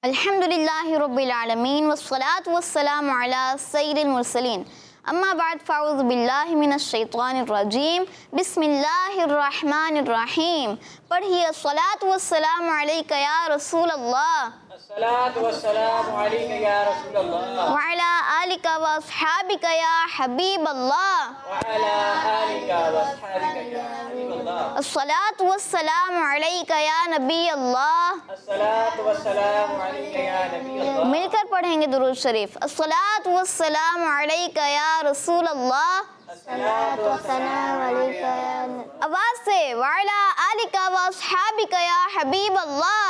अल्हम्दुलिल्लाहि रब्बिल आलमीन वस्सलातु वस्सलामु अला सय्यिदिल मुरसलीन अम्मा बाद फ़अऊज़ु बिल्लाहि मिनश शैतानिर रजीम बिस्मिल्लाहिर रहमानिर रहीम। पढ़िए अस्सलातु वस्सलामु अलैका या रसूल अल्लाह, अस्सलातु वस्सलामु अलैका या रसूल अल्लाह, व अला आलिका व अस्हाबिका या हबीब अल्लाह, व अला आलिका व अस्हाबिका या हबीब अल्लाह, अस्सलातु वस्सलामु अलैका या नबी अल्लाह। अस्सलातु वस्सलामु अलैका या नबी अल्लाह। मिलकर पढ़ेंगे दुरूद शरीफ। अस्सलातु वस्सलामु अलैका या रसूल अल्लाह, अस्सलातु वस्सलामु अलैका या आवाज से व अला आलिका व अस्हाबिका या हबीब अल्लाह,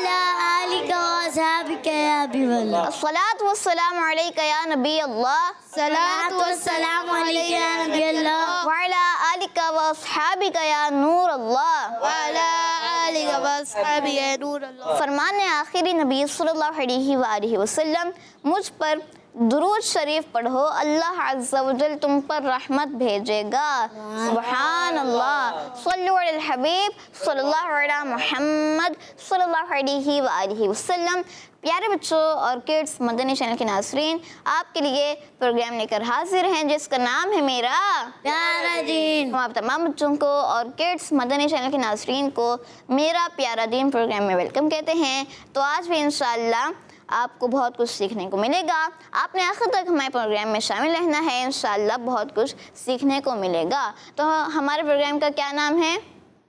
अस्सलातु वस्सलामु अलैका या नबी अल्लाह, सलातु वस्सलामु अलैका या नबी अल्लाह, व अला आलिका व अस्हाबिका या नूर अल्लाह। व अला आलिका व अस्हाबिका या नूर अल्लाह। फरमान आखिरी नबी सल्लल्लाहु अलैहि वसल्लम, मुझ पर दुरूद शरीफ पढ़ो, अल्लाह अज़्ज़ा वजल तुम पर रहमत भेजेगा। सुभान अल्लाह। सल्लु अलल हबीब सल्लल्लाहु अला मुहम्मद सल्लल्लाहु अलैहि वसल्लम। प्यारे बच्चों और किड्स, मदनी चैनल के नाज़रीन, आपके लिए प्रोग्राम लेकर हाजिर हैं जिसका नाम है मेरा प्यारा दीन। हम आप तमाम बच्चों को और किड्स मदनी चैनल के नाज़रीन को मेरा प्यारा दीन प्रोग्राम में वेलकम कहते हैं। तो आज भी इंशाअल्लाह आपको बहुत कुछ सीखने को मिलेगा। आपने आखिर तक हमारे प्रोग्राम में शामिल रहना है, इंशाअल्लाह बहुत कुछ सीखने को मिलेगा। तो हमारे प्रोग्राम का क्या नाम है?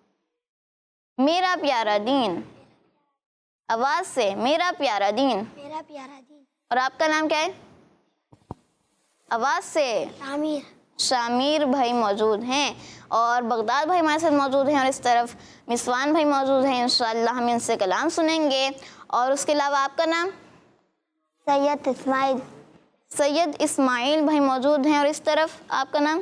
मेरा प्यारा दीन। आवाज़ से, मेरा प्यारा दीन। मेरा प्यारा दीन। और आपका नाम क्या है? आवाज़ से। शामिर। शामिर भाई मौजूद हैं और बगदाद भाई हमारे साथ मौजूद हैं और इस तरफ मिसवान भाई मौजूद हैं। इंशाअल्लाह हम इनसे कलाम सुनेंगे। और उसके अलावा आपका नाम? सैयद इस्माइल। सैयद इस्माइल भाई मौजूद हैं और इस तरफ आपका नाम?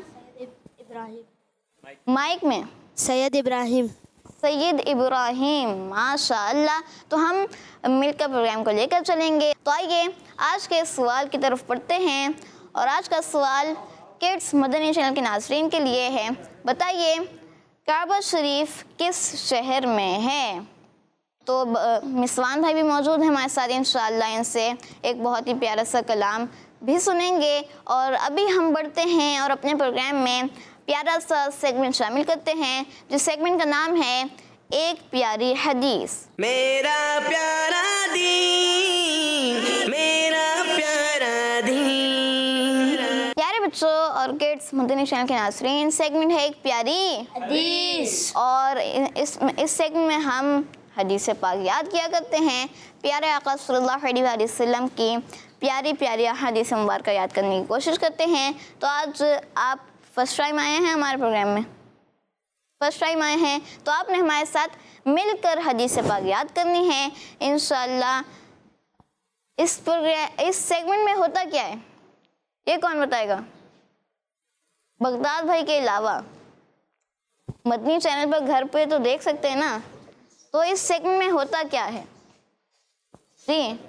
इब्राहिम। माइक में। सैयद इब्राहिम। सैयद इब्राहिम, माशाअल्लाह। तो हम मिलकर प्रोग्राम को लेकर चलेंगे। तो आइए आज के सवाल की तरफ पढ़ते हैं। और आज का सवाल किड्स मदनी चैनल के नाज़रीन के लिए है। बताइए काबा शरीफ किस शहर में है? तो मिसवान भाई भी मौजूद हैं हमारे साथ। इंशाअल्लाह इनसे एक बहुत ही प्यारा सा कलाम भी सुनेंगे। और अभी हम बढ़ते हैं और अपने प्रोग्राम में प्यारा सा सेगमेंट शामिल करते हैं जिस सेगमेंट का नाम है एक प्यारी हदीस। मेरा प्यारा दीन, मेरा प्यारा दीन। प्यारे बच्चों और किड्स मदनी चैनल के नाज़रीन, सेगमेंट है एक प्यारी हदीस। और इस सेगमेंट में हम हदीस पाक याद किया करते हैं। प्यारे आका सल्लल्लाहु अलैहि वसल्लम की प्यारी प्यारी हदीस मुबारक याद करने की कोशिश करते हैं। तो आज आप फर्स्ट टाइम आए हैं हमारे प्रोग्राम में, फर्स्ट टाइम आए हैं तो आपने हमारे साथ मिलकर हदीस पाक याद करनी है इंशाअल्लाह। इस सेगमेंट में होता क्या है ये कौन बताएगा? बगदाद भाई के अलावा मदनी चैनल पर घर पे तो देख सकते हैं ना। तो इस सेगमेंट में होता क्या है जी?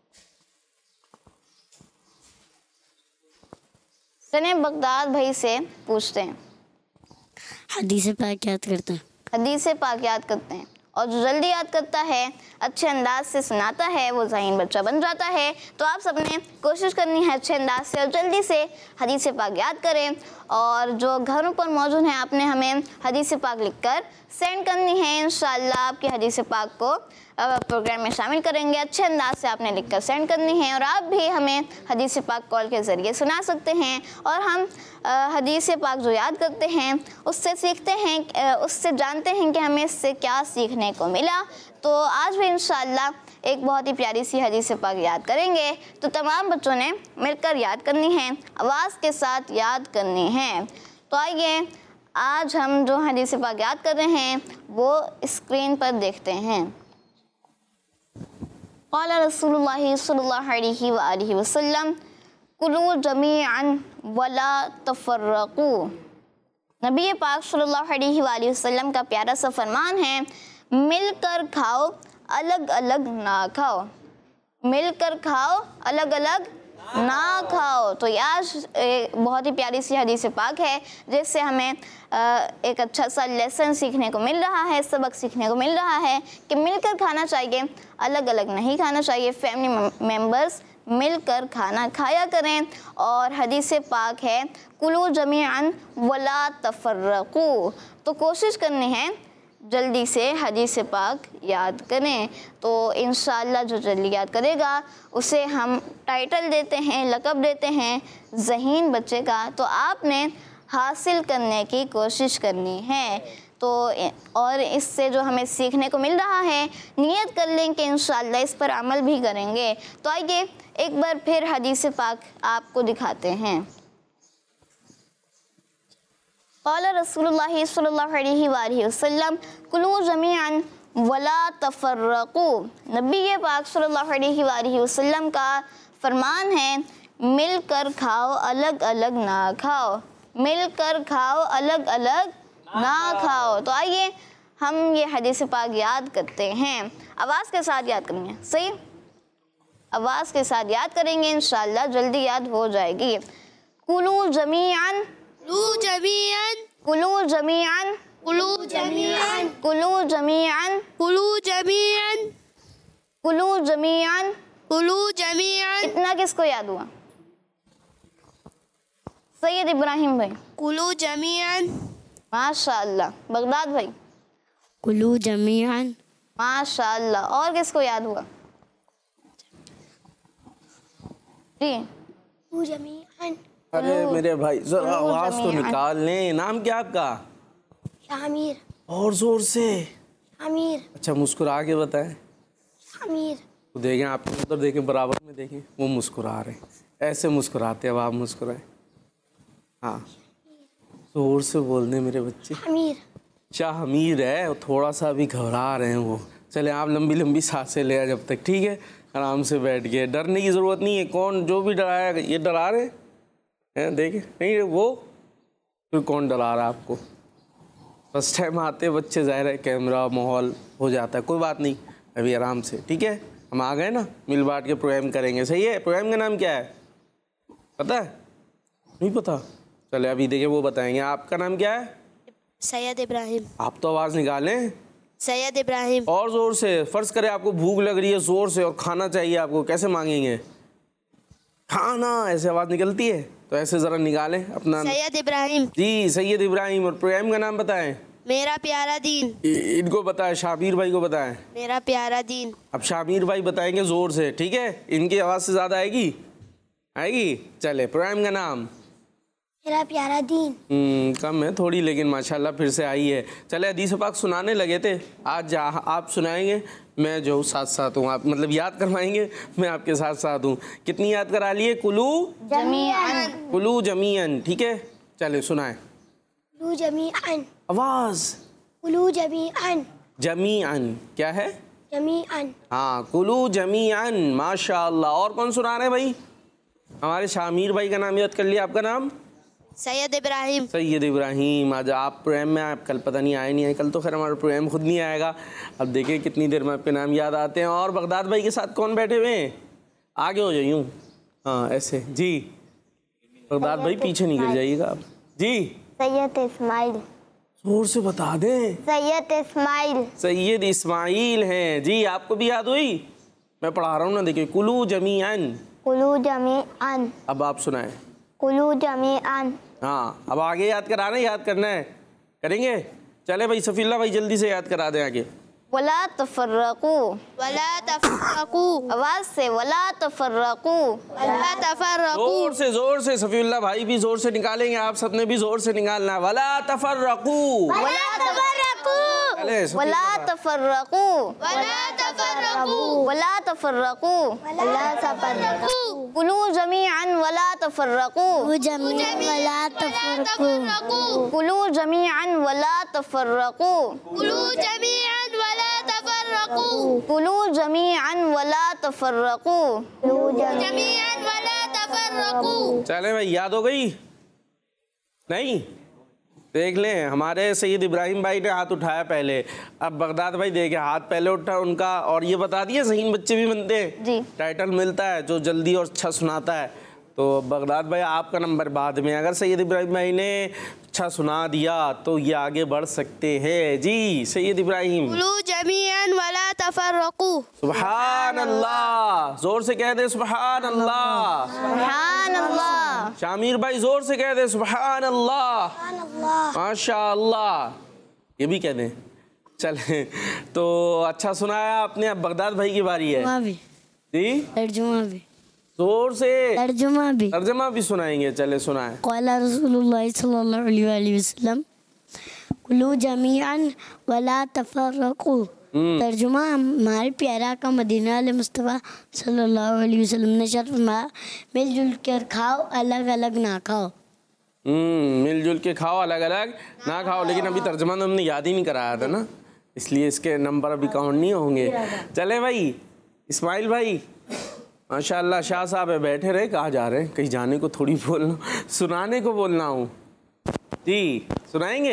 चलिए बगदाद भाई से पूछते हैं। हदीस पाक याद करते हैं। हदीस पाक याद करते हैं और जो जल्दी याद करता है, अच्छे अंदाज से सुनाता है, वो ज़हीन बच्चा बन जाता है। तो आप सबने कोशिश करनी है अच्छे अंदाज से और जल्दी से हदीस पाक याद करें। और जो घरों पर मौजूद हैं आपने हमें हदीस पाक लिखकर सेंड करनी है। इंशाअल्लाह आपकी हदीस पाक को प्रोग्राम में शामिल करेंगे। अच्छे अंदाज से आपने लिखकर सेंड करनी है। और आप भी हमें हदीस पाक कॉल के ज़रिए सुना सकते हैं। और हम हदीस पाक जो याद करते हैं उससे सीखते हैं, उससे जानते हैं कि हमें इससे क्या सीखने को मिला। तो आज भी इंशाअल्लाह एक बहुत ही प्यारी सी हदीस पाक याद करेंगे। तो तमाम बच्चों ने मिलकर याद करनी है, आवाज़ के साथ याद करनी है। तो आइए आज हम जो हदीस पाक याद कर रहे हैं वो स्क्रीन पर देखते हैं। क़ाला रसूलुल्लाह सल्लल्लाहु अलैहि वसल्लम कुलू जमीअन वला तफर्रकू। नबी पाक सल्लल्लाहु अलैहि वसल्लम का प्यारा सा फरमान है, मिलकर खाओ अलग अलग ना खाओ। मिलकर खाओ अलग अलग ना खाओ। तो यार बहुत ही प्यारी सी हदीस पाक है जिससे हमें एक अच्छा सा लेसन सीखने को मिल रहा है, सबक सीखने को मिल रहा है कि मिलकर खाना चाहिए, अलग अलग नहीं खाना चाहिए। फैमिली मेम्बर्स मिलकर खाना खाया करें। और हदीस पाक है कुलू जमीअन वला तफर्रकू। तो कोशिश करनी है जल्दी से हदीस पाक याद करें। तो इंशाअल्लाह जो जल्दी याद करेगा उसे हम टाइटल देते हैं, लक़ब देते हैं ज़हीन बच्चे का। तो आपने हासिल करने की कोशिश करनी है। तो और इससे जो हमें सीखने को मिल रहा है, नियत कर लें कि इंशाअल्लाह इस पर अमल भी करेंगे। तो आइए एक बार फिर हदीस पाक आपको दिखाते हैं। क़ाला रसूलुल्लाह सल्लल्लाहु अलैहि वसल्लम कुलू जमीअन वला तफर्रकू। नबी पाक सल्लल्लाहु अलैहि वसल्लम का फरमान है मिलकर खाओ, अलग अलग ना खाओ। मिलकर खाओ, अलग अलग ना खाओ। तो आइए हम ये हदीस पाक याद करते हैं। आवाज़ के साथ याद करेंगे, सही आवाज़ के साथ याद करेंगे, इंशाअल्लाह जल्दी याद हो जाएगी। कुलू जमीअन, कुलू जमीअन, कुलू जमीअन, कुलू जमीअन, कुलू जमीअन, कुलू जमीअन, कुलू जमीअन। कुलू जमीअन। इतना किसको याद हुआ? सैयद इब्राहिम भाई। कुलू जमीअन, माशाअल्लाह। बगदाद भाई। कुलू जमीअन। माशाअल्लाह। और किसको याद हुआ? जी कुलू जमीअन। अरे मेरे भाई जरा आवाज तो निकाल लें। नाम क्या आपका? शामिर। और जोर से। शामिर। अच्छा मुस्कुरा के बताएं। शामिर। तो देखें, आपके उधर देखें, बराबर में देखें, वो मुस्कुरा रहे हैं। ऐसे मुस्कुराते अब आप मुस्कुराएं। हाँ जोर से बोल दें मेरे बच्चे। शामिर। शामिर है, थोड़ा सा अभी घबरा रहे हैं वो। चले आप लंबी लंबी सांसें ले जब तक, ठीक है? आराम से बैठ गए, डरने की ज़रूरत नहीं है। कौन जो भी डराया, ये डरा रहे हैं? देखे नहीं वो, फिर कौन डरा रहा है आपको? फर्स्ट टाइम आते बच्चे, ज़ाहिर है कैमरा माहौल हो जाता है। कोई बात नहीं, अभी आराम से, ठीक है? हम आ गए ना, मिल बांट के प्रोग्राम करेंगे, सही है? प्रोग्राम का नाम क्या है पता है? नहीं पता? चले अभी देखिए वो बताएंगे। आपका नाम क्या है? सैयद इब्राहिम। आप तो आवाज़ निकालें। सैयद इब्राहिम। और ज़ोर से। फ़र्ज़ करें आपको भूख लग रही है ज़ोर से और खाना चाहिए आपको, कैसे मांगेंगे? खाना, ऐसे आवाज़ निकलती है, तो ऐसे ज़रा निकालें अपना। सैयद इब्राहिम। जी सैयद इब्राहिम। और प्रोग्राम का नाम बताएं। मेरा प्यारा दीन। इनको बताएं, शाबिर भाई को बताएं। मेरा प्यारा दीन। अब शाबिर भाई बताएंगे ज़ोर से, ठीक है? इनकी आवाज़ से ज़्यादा आएगी? आएगी? चले प्रोग्राम का नाम। मेरा प्यारा दीन। कम है थोड़ी, लेकिन माशाल्लाह फिर से आई है। चले हदीस पाक सुनाने लगे थे, आज आप सुनाएंगे, मैं जो साथ साथ हूँ। आप मतलब याद करवाएंगे, मैं आपके साथ साथ हूँ। कितनी याद करा लिए? कुलू जमीअन। कुलू जमीअन, ठीक है? चले सुनाए। कुलू जमीअन। आवाज़। कुलू जमीअन। जमीअन क्या है? जमीअन। हाँ कुलू जमीअन, माशाल्लाह। और कौन सुना रहे हैं भाई? हमारे शामिर भाई का नाम याद कर लिया। आपका नाम? सैयद इब्राहिम। सैयद इब्राहिम। आज आप प्रोग्राम में, आप कल पता नहीं आए नहीं आए, कल तो खैर हमारा प्रोग्राम खुद नहीं आएगा। अब देखिए कितनी देर में आपके नाम याद आते हैं। और बगदाद भाई के साथ कौन बैठे हुए हैं? आगे हो जाइए, हाँ ऐसे जी। बगदाद भाई पीछे नहीं गिर जाइएगा आप जी। सैयद इस्माइल। जोर से बता दें। सैयद इस्माइल। सैयद इस्माइल हैं जी। आपको भी याद हुई? मैं पढ़ा रहा हूँ ना, देखिए। कुलू जमीअन। कुलू जमीअन। अब आप सुनाए। कुलू जमीअन। हाँ अब आगे याद करा रहे, याद करना है, करेंगे? चले भाई सफील्ला भाई जल्दी से याद करा दें आगे। वला तफर्रकू। वला तफर्रकू। आवाज से, वला तफर्रकू। वला तफर्रकू। जोर से सफीउल्लाह भाई भी जोर से निकालेंगे, आप सबने भी जोर से निकालना है। वला तफर्रकू। वला तफर्रकू। चले वला तफर्रकू। वला तफर्रकू। वला तफर्रकू। वला तफर्रकू। कुलू जमीअन वला तफर्रकू। वला तफर्रकू। कुलू जमीअन वला तफर्रकू। कुलू जमीअन वला तफर्रकू। कुलू जमीअन वला तफर्रकू। जमीअन वला तफर्रकू। चले भाई, याद हो गई? नहीं देख लें, हमारे सैयद इब्राहिम भाई ने हाथ उठाया पहले, अब बगदाद भाई देखे हाथ पहले उठा उनका, और ये बता दिए ज़हीन बच्चे भी बनते हैं जी। टाइटल मिलता है जो जल्दी और अच्छा सुनाता है। तो बगदाद भाई आपका नंबर बाद में, अगर सैयद इब्राहिम भाई ने अच्छा सुना दिया तो ये आगे बढ़ सकते हैं। जी सैयद इब्राहिम। कुलू जमीअन वला तफर्रकू। सुभान अल्लाह, जोर से कह दे सुभान अल्लाह। सुभान अल्लाह। शामिर भाई जोर से कह दे सुभान अल्लाह। माशा अल्लाह, ये भी कह दें। चले तो अच्छा सुनाया आपने, अब बगदाद भाई की बारी है। जी तर्जुमा भी, जोर से तर्जुमा भी सुनाएंगे। चले सुनाए। क़ाला रसूलुल्लाह सल्लल्लाहु अलैहि वसल्लम कुलू जमीअन वला तफर्रकू। तर्जुमा, हमारे प्यारा का मदीना वाले मुस्तफ़ा सल्लल्लाहु अलैहि वसल्लम ने इरशाद फरमाया, मिलजुल कर खाओ, अलग अलग ना खाओ। मिलजुल के खाओ, अलग अलग ना खाओ। लेकिन अभी तर्जुमा तो हमने याद ही नहीं कराया था ना, इसलिए इसके नंबर अभी काउंट नहीं होंगे। चले भाई, इस्माइल भाई माशाल्लाह, शाह साहब है, बैठे रहे, कहाँ जा रहे हैं? कहीं जाने को थोड़ी बोलना, सुनाने को बोलना हूँ। जी सुनाएंगे?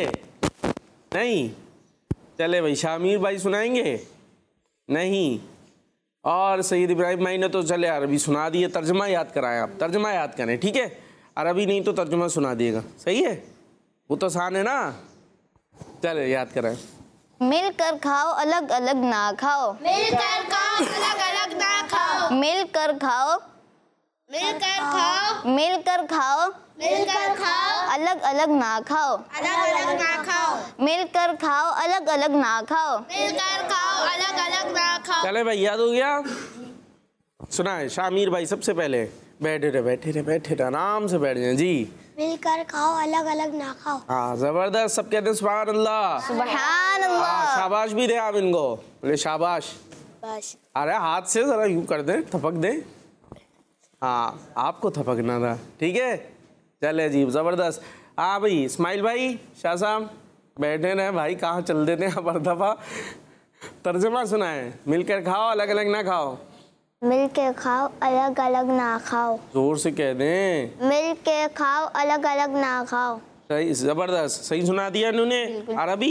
नहीं? चले भाई, शामिर भाई सुनाएंगे? नहीं। और सैयद इब्राहिम भाई ने तो चले अरबी सुना दिए, तर्जुमा याद कराएं। आप तर्जुमा याद करें, ठीक है? अरबी नहीं तो तर्जुमा सुना दिएगा, सही है? वो तो आसान है ना। चले याद कराएं। मिलकर खाओ, अलग अलग ना खाओ। मिलकर खाओ, अलग अलग ना खाओ। मिलकर खाओ, मिलकर खाओ, मिलकर खाओ, मिलकर खाओ, अलग अलग ना खाओ। अलग अलग ना खाओ। मिलकर खाओ, अलग अलग ना खाओ। मिलकर खाओ, अलग अलग ना खाओ। चले भाई, याद हो गया? सुनाए शामिर भाई सबसे पहले। बैठे रहे, आराम से बैठ जाए। जी मिलकर खाओ, अलग अलग ना खाओ। हाँ जबरदस्त, सब कहते हैं सुभान अल्लाह। सुभान अल्लाह। शाबाश भी दे आप इनको, बोले शाबाश। बस अरे हाथ से जरा यूं कर दे, थपक दे। हाँ आपको थपकना था, ठीक है? चले जी जबरदस्त। हाँ भाई इस्माइल भाई, शाह साहब बैठे रहे भाई, कहाँ चल देते हैं हर दफा। तर्जुमा सुनाए। मिलकर खाओ, अलग अलग ना खाओ। मिलके खाओ, अलग अलग ना खाओ। जोर से कह दें। मिलके खाओ, अलग अलग ना खाओ। सही, जबरदस्त, सही सुना दिया इन्होंने। अरबी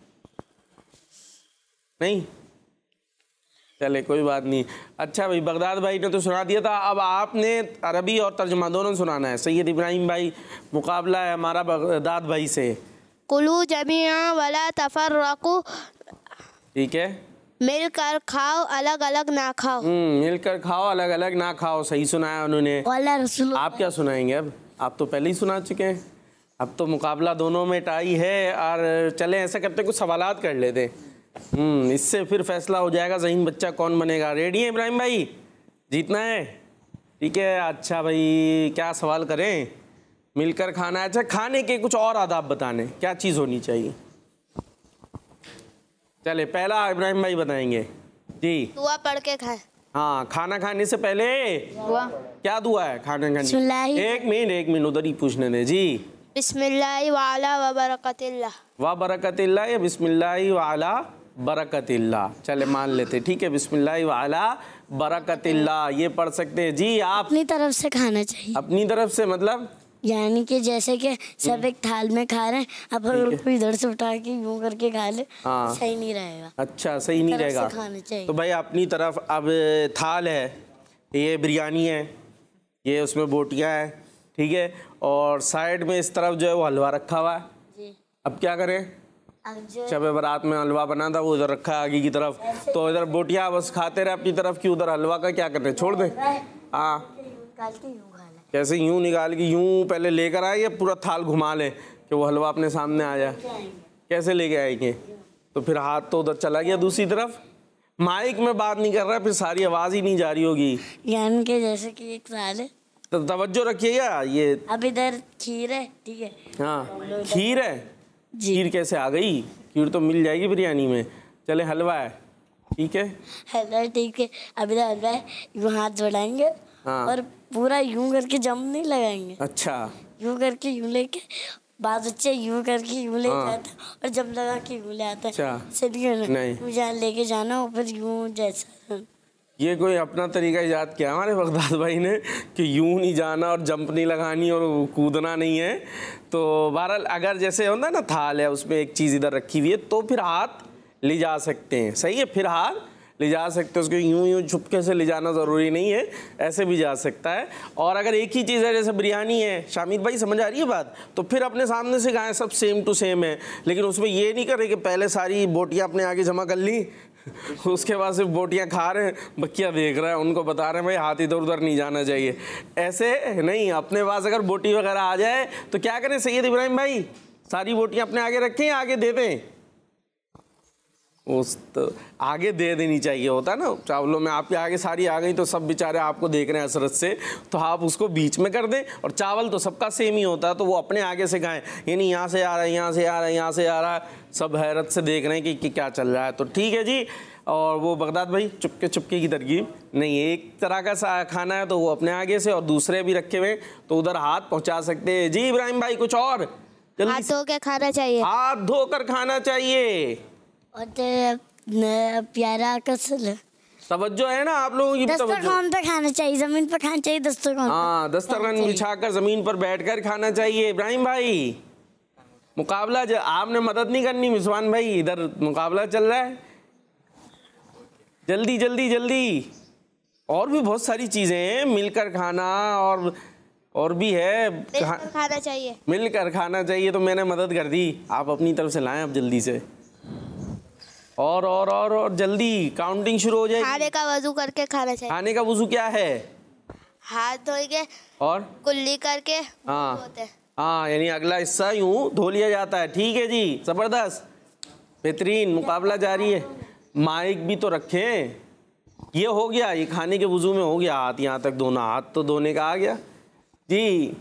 नहीं? चले कोई बात नहीं। अच्छा भाई, बगदाद भाई ने तो सुना दिया था, अब आपने अरबी और तर्जुमा दोनों सुनाना है। सैयद इब्राहिम भाई, मुकाबला है हमारा बगदाद भाई से। कुलू जमीअन वला तफर्रकू। ठीक है? मिलकर खाओ, अलग अलग ना खाओ। मिलकर खाओ, अलग अलग ना खाओ, सही सुनाया उन्होंने। क़ाला रसूल। आप क्या सुनाएंगे अब? आप तो पहले ही सुना चुके हैं। अब तो मुकाबला दोनों में टाई है। और चले ऐसा करते कुछ सवालात कर लेते, इससे फिर फैसला हो जाएगा ज़हीन बच्चा कौन बनेगा। रेडी है इब्राहिम भाई? जीतना है? ठीक है। अच्छा भाई, क्या सवाल करें? मिलकर खाना है। अच्छा, खाने के कुछ और आदाब बताने, क्या चीज़ होनी चाहिए? चले पहला इब्राहिम भाई बताएंगे। जी दुआ पढ़ के खाए। हाँ, खाना खाने से पहले दुआ। क्या दुआ है खाना खाने? बिस्मिल्लाह। एक मिनट उधर ही पूछने दे। जी बिस्मिल्लाह वाला व बरकतिल्लाह। वा बरकतिल्लाह या बिस्मिल्लाह वाला बरकतिल्लाह? चले मान लेते, ठीक है। बिस्मिल्लाह वाला बरकतिल्लाह ये पढ़ सकते हैं। जी आप अपनी तरफ से खाना चाहिए। अपनी तरफ से मतलब? यानी कि जैसे कि सब एक थाल में खा रहे हैं, अब अगर कोई इधर से उठा के यूं करके खा ले, हाँ। सही नहीं रहेगा। अच्छा, सही नहीं तरफ से रहेगा। खाना चाहिए। तो भाई अपनी तरफ। अब थाल है, ये बिरयानी है, ये उसमें बोटियां हैं, ठीक है। और साइड में इस तरफ जो है वो हलवा रखा हुआ है। जी। अब क्या करें? अब जो शब बारात में हलवा बना था, वो इधर रखा है आगे की तरफ, तो इधर बोटियां बस खाते रहे अपनी तरफ की, उधर हलवा का क्या करते? छोड़ दें? हाँ, निकाल के यूं खा ले। कैसे? यूं निकाल के यूं पहले लेकर आए या पूरा थाल घुमा ले कि वो हलवा अपने सामने आ जाए? कैसे लेके आएंगे? तो फिर हाथ तो उधर चला गया दूसरी तरफ। माइक में बात नहीं कर रहा, फिर सारी आवाज़ ही नहीं जा रही होगी। यानी कि जैसे कि एक थाल है, तो तवज्जो रखिएगा। ये अब इधर खीर है, ठीक है। हाँ, खीर है। जी। खीर कैसे आ गई? खीर तो मिल जाएगी बिरयानी में। चले हलवा है, ठीक है। हलवा ठीक है। अब इधर हलवा है, यूं हाथ जोड़ाएंगे, हाँ। और पूरा यूं करके जम नहीं लगाएंगे, अच्छा, यूं करके यूं लेके, बाद बच्चे यूं करके यूं ले हाँ। जाते हैं, और जम लगा के यूं ले आते हैं। अच्छा। चलिए ना, नहीं। यूं जहाँ लेके जाना और फिर यूं जैसा ये कोई अपना तरीका ईजाद किया हमारे बगदाद भाई ने कि यूं नहीं जाना और जंप नहीं लगानी और कूदना नहीं है। तो बहरहाल अगर जैसे होता है ना थाल है उसमें एक चीज़ इधर रखी हुई है तो फिर हाथ ले जा सकते हैं, सही है, फिर हाथ ले जा सकते हैं। उसको यूं छुपके से ले जाना ज़रूरी नहीं है, ऐसे भी जा सकता है। और अगर एक ही चीज़ है जैसे बिरयानी है, शामिद भाई समझ आ रही है बात, तो फिर अपने सामने से खाएं, सब सेम टू सेम है। लेकिन उसमें ये नहीं करे कि पहले सारी बोटियाँ अपने आगे जमा कर ली उसके बाद सिर्फ बोटियाँ खा रहे हैं, बक्किया देख रहे हैं, उनको बता रहे हैं भाई हाथ इधर उधर नहीं जाना चाहिए। ऐसे नहीं, अपने पास अगर बोटी वगैरह आ जाए तो क्या करें सैयद इब्राहिम भाई, सारी बोटियाँ अपने आगे रखें या आगे दे दें? उस तो आगे दे देनी चाहिए, होता है ना चावलों में आपके आगे सारी आ गई तो सब बेचारे आपको देख रहे हैं हसरत से, तो आप उसको बीच में कर दें। और चावल तो सबका सेम ही होता है तो वो अपने आगे से खाएं, यानी यहाँ से आ रहा है, यहाँ से आ रहा है, यहाँ से आ रहा है, सब हैरत से देख रहे हैं कि क्या चल रहा है। तो ठीक है जी। और वो बगदाद भाई चुपके चुपके की तरकीब नहीं, एक तरह का खाना है तो वो अपने आगे से, और दूसरे भी रखे हुए तो उधर हाथ पहुँचा सकते हैं। जी इब्राहिम भाई कुछ और? हाथ धोकर खाना चाहिए। हाथ धोकर खाना चाहिए। और प्यारा कसल तवज्जो है ना आप लोगों की? दस्तरखान पे खाना चाहिए, जमीन पर खाना चाहिए, दस्तरखान। हाँ, दस्तरखान बिछाकर जमीन पर बैठकर खाना चाहिए। इब्राहिम भाई मुकाबला आपने मदद नहीं करनी, मिसवान भाई इधर मुकाबला चल रहा है, जल्दी जल्दी जल्दी। और भी बहुत सारी चीजें हैं, मिलकर खाना और भी है, खाना चाहिए, मिलकर खाना चाहिए। तो मैंने मदद कर दी, आप अपनी तरफ से लाएं अब जल्दी से। और जल्दी काउंटिंग शुरू हो जाएगी। खाने का वजू करके खाना चाहिए। खाने का वजू क्या है? हाथ धोएंगे और कुल्ली करके। हाँ, यानी अगला हिस्सा यूं धो लिया जाता है। ठीक है जी, जबरदस्त, बेहतरीन, मुकाबला जारी है। माइक भी तो रखें। ये हो गया, ये खाने के वजू में हो गया, हाथ यहाँ तक धोना, हाथ तो धोने का आ गया जी।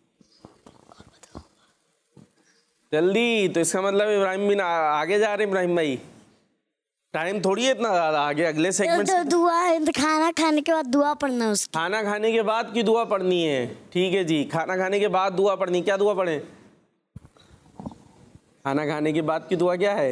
जल्दी, तो इसका मतलब इब्राहिम भी आगे जा रहे हैं। इब्राहिम भाई टाइम थोड़ी है इतना आगे, अगले सेगमेंट तो दुआ, खाना खाने के बाद दुआ पढ़ना उसकी। खाना खाने के बाद की दुआ पढ़नी है। ठीक है जी, खाना खाने के बाद दुआ पढ़नी। क्या दुआ पढ़ें? खाना खाने के बाद की दुआ क्या है